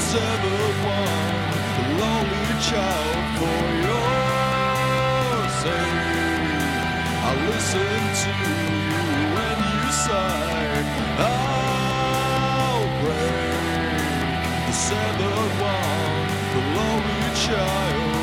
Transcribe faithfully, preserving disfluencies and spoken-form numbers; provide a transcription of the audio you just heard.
severed one, the lonely child for your sake. I listen to you when you sigh. I'll break the severed one, the lonely child.